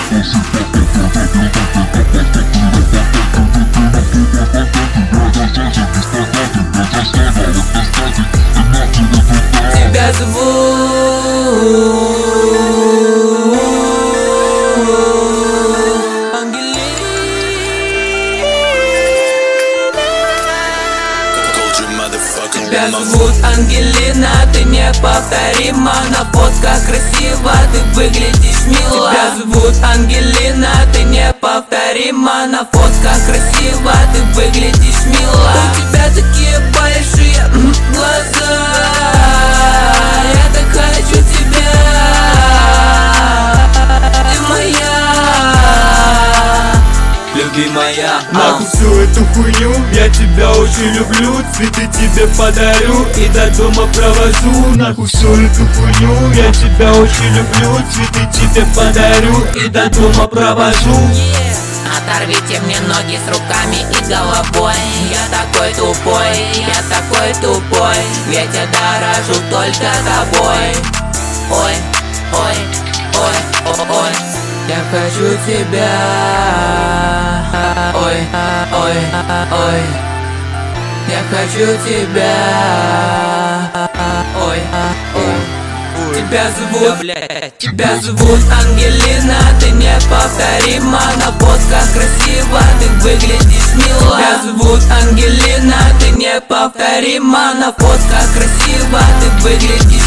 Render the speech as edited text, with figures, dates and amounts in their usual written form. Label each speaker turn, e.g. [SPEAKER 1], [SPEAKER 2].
[SPEAKER 1] Тебя зовут Тебя зовут Ангелина, ты неповторима. На фотках красиво, ты выглядишь мило. Тебя зовут Ангелина, ты неповторима. На фотках красиво, ты выглядишь мило. У тебя такие большие глаза, я так хочу тебя. Ты моя любимая.
[SPEAKER 2] Нахуй всю эту хуйню, я тебя очень люблю. Цветы тебе подарю и до дома провожу. Нахуй всю эту хуйню, я тебя очень люблю. Цветы тебе подарю и до дома провожу.
[SPEAKER 1] Оторвите мне ноги с руками и головой. Я такой тупой, я такой тупой, ведь я дорожу только тобой. Ой, ой, ой, ой, ой, я хочу тебя. Ой, ой, ой, я хочу тебя. Ой, ой. Тебя зовут Ангелина, ты неповторима. На фотках красиво, ты выглядишь мило. Тебя зовут Ангелина, ты неповторима. На фотках красиво, ты выглядишь